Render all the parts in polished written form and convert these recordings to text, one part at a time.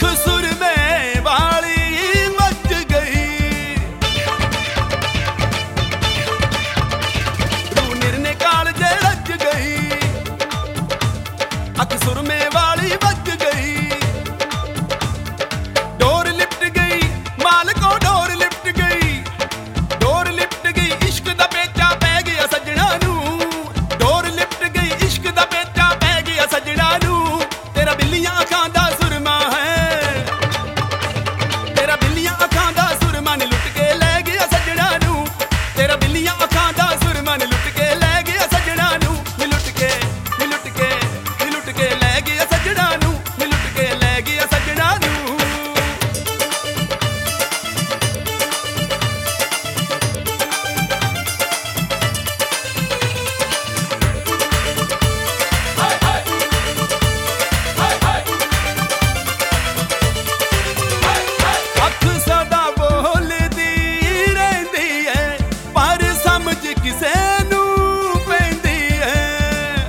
सुरमे वाली मच गई, रू निरने कालजे रच गई, अख सुरमे वाली बच गई। डोर लिपट गई मालको, डोर लिपट गई, डोर लिपट गई, इश्क दा पेचा पै गया सजना नू। डोर लिपट गई, इश्क दा पेचा पै गया सजना नू। तेरा बिल्लियां अखां दा सुरमा है, तेरा बिल्लियां अखां दा सुरमा ने लुट के लै गया सजना नू। तेरा बिल्लियां अखां दा सुरमा ने लुट के लै गया सजना नू। लुट के लुट के लुट के लै गया सजना नू, लुट के लै गया सजना नू। अख सदा बोलदी रहिंदी है, पर समझ किसे नू पैंदी है।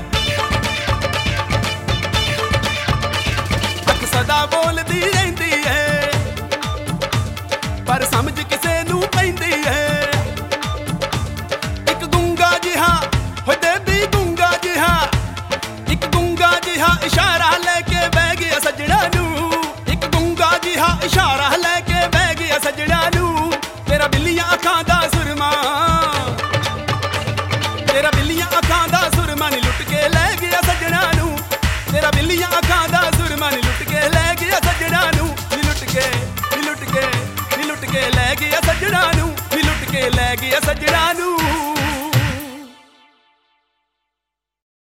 अख सदा बोलदी रहिंदी है, पर समझ किसे नू पैंदी है। एक गुंगा जिहा हो देवी, गुंगा जिहा, एक गुंगा जिहा इशारा लेके बह गया सजना नू। एक गुंगा जिहा इशारा लेके बह गया सजना नू। तेरा बिल्लियां अखां दा सुरमा, तेरा बिल्लियां अखां दा सुरमा ने लुट के लै गया सजना नू। तेरा बिल्लियां अखां दा सुरमा ने लुट के लै गया सजना नू। लुट के लुट के लुट के लै गया सजना नू, लुट के लै गया सजना नू।